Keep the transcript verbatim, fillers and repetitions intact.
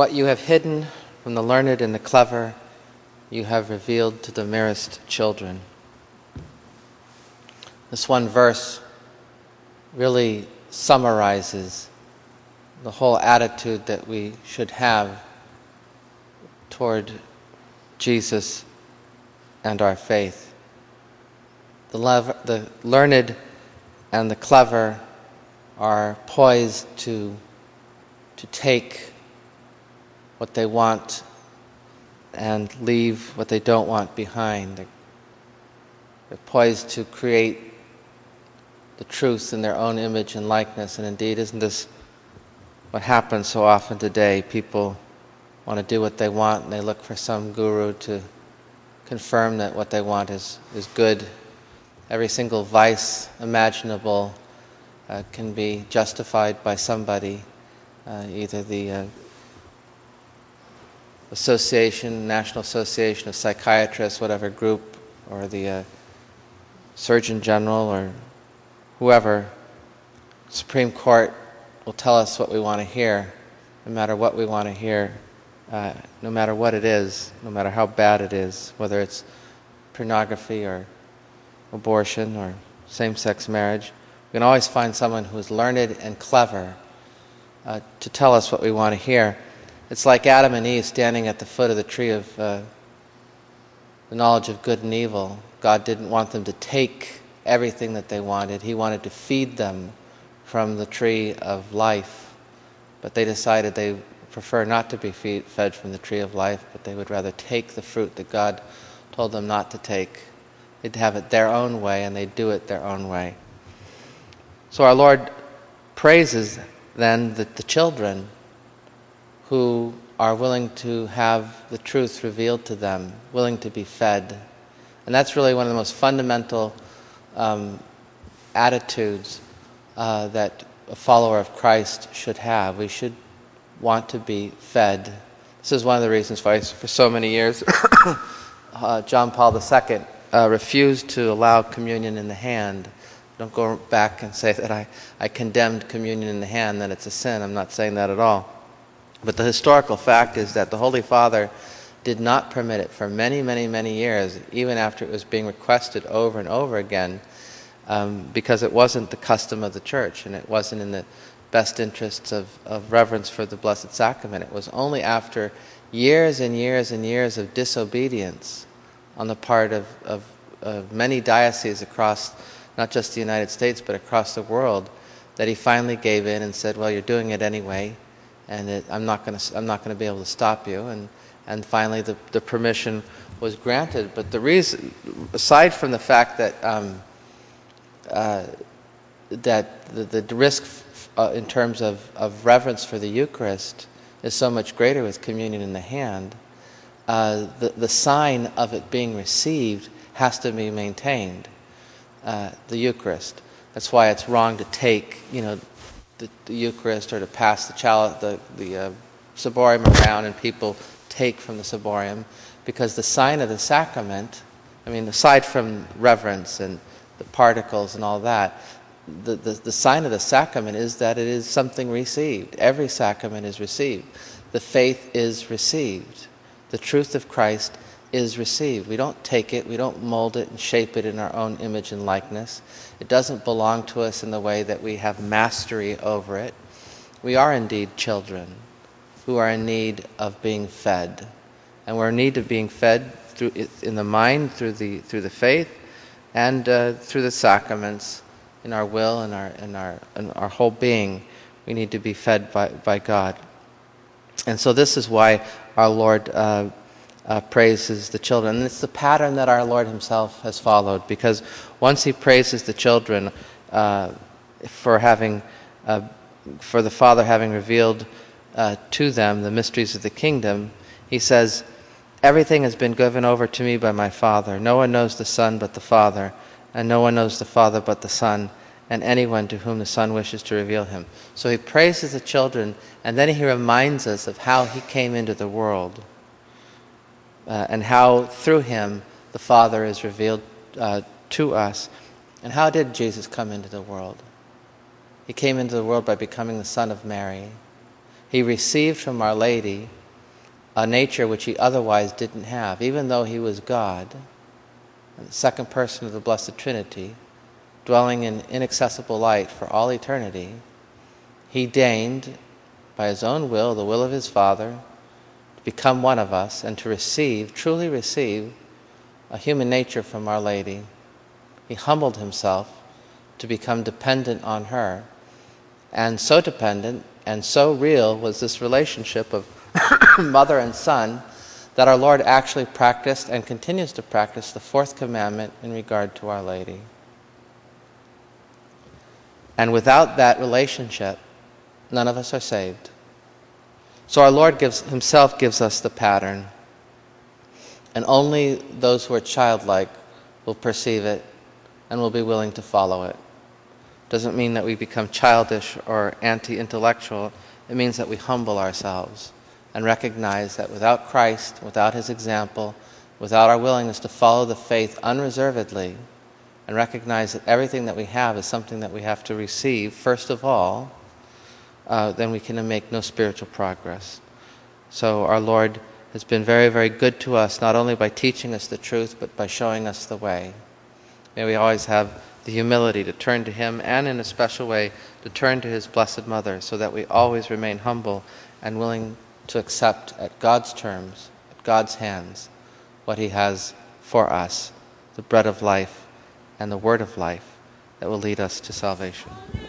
What you have hidden from the learned and the clever, you have revealed to the merest children. This one verse really summarizes the whole attitude that we should have toward Jesus and our faith. The, lev- the learned and the clever are poised to, to take what they want and leave what they don't want behind. They're, they're poised to create the truth in their own image and likeness. And indeed, isn't this what happens so often today? People want to do what they want, and they look for some guru to confirm that what they want is, is good. Every single vice imaginable uh, can be justified by somebody, uh, either the uh, Association, National Association of Psychiatrists, whatever group, or the uh, Surgeon General, or whoever. Supreme Court will tell us what we want to hear, no matter what we want to hear, uh, no matter what it is, no matter how bad it is, whether it's pornography or abortion or same-sex marriage. We can always find someone who is learned and clever uh, to tell us what we want to hear. It's like Adam and Eve standing at the foot of the tree of uh, the knowledge of good and evil. God didn't want them to take everything that they wanted. He wanted to feed them from the tree of life. But they decided they prefer not to be feed, fed from the tree of life, but they would rather take the fruit that God told them not to take. They'd have it their own way, and they'd do it their own way. So our Lord praises then the, the children who are willing to have the truth revealed to them, willing to be fed. And that's really one of the most fundamental um, attitudes uh, that a follower of Christ should have. We should want to be fed. This is one of the reasons why for so many years uh, John Paul the Second uh, refused to allow communion in the hand. Don't go back and say that I, I condemned communion in the hand, that it's a sin. I'm not saying that at all. But the historical fact is that the Holy Father did not permit it for many, many, many years, even after it was being requested over and over again, um, because it wasn't the custom of the Church, and it wasn't in the best interests of, of reverence for the Blessed Sacrament. It was only after years and years and years of disobedience on the part of, of, of many dioceses across not just the United States, but across the world, that he finally gave in and said, well, you're doing it anyway, and it, I'm not going to I'm not going to be able to stop you. And and finally the, the permission was granted. But the reason, aside from the fact that um, uh, that the, the risk uh, in terms of, of reverence for the Eucharist is so much greater with communion in the hand, uh, the, the sign of it being received has to be maintained, uh, the Eucharist. That's why it's wrong to take, you know, the, the Eucharist or to pass the chalice, the, the uh, ciborium around and people take from the ciborium, because the sign of the sacrament, I mean, aside from reverence and the particles and all that, the, the, the sign of the sacrament is that it is something received. Every sacrament is received. The faith is received. The truth of Christ is received. We don't take it, we don't mold it and shape it in our own image and likeness. It doesn't belong to us in the way that we have mastery over it. We are indeed children who are in need of being fed. And we're in need of being fed through in the mind, through the through the faith, and uh, through the sacraments, in our will and our in our in our whole being. We need to be fed by, by God. And so this is why our Lord uh, uh, praises the children. And it's the pattern that our Lord himself has followed, because once he praises the children uh, for having, uh, for the Father having revealed uh, to them the mysteries of the kingdom, he says, everything has been given over to me by my Father. No one knows the Son but the Father, and no one knows the Father but the Son, and anyone to whom the Son wishes to reveal him. So he praises the children, and then he reminds us of how he came into the world, uh, and how through him the Father is revealed uh, to us. And how did Jesus come into the world? He came into the world by becoming the Son of Mary. He received from Our Lady a nature which he otherwise didn't have. Even though he was God, the second person of the Blessed Trinity, dwelling in inaccessible light for all eternity, he deigned, by his own will, the will of his Father, to become one of us and to receive, truly receive, a human nature from Our Lady. He humbled himself to become dependent on her, and so dependent and so real was this relationship of mother and son that our Lord actually practiced and continues to practice the fourth commandment in regard to Our Lady. And without that relationship, none of us are saved. So our Lord gives, himself gives us the pattern, and only those who are childlike will perceive it and will be willing to follow it. Doesn't mean that we become childish or anti-intellectual. It means that we humble ourselves and recognize that without Christ, without his example, without our willingness to follow the faith unreservedly, and recognize that everything that we have is something that we have to receive first of all, uh, then we can make no spiritual progress. So our Lord has been very, very good to us, not only by teaching us the truth, but by showing us the way. May we always have the humility to turn to him, and in a special way to turn to his Blessed Mother, so that we always remain humble and willing to accept at God's terms, at God's hands, what he has for us, the bread of life and the word of life that will lead us to salvation.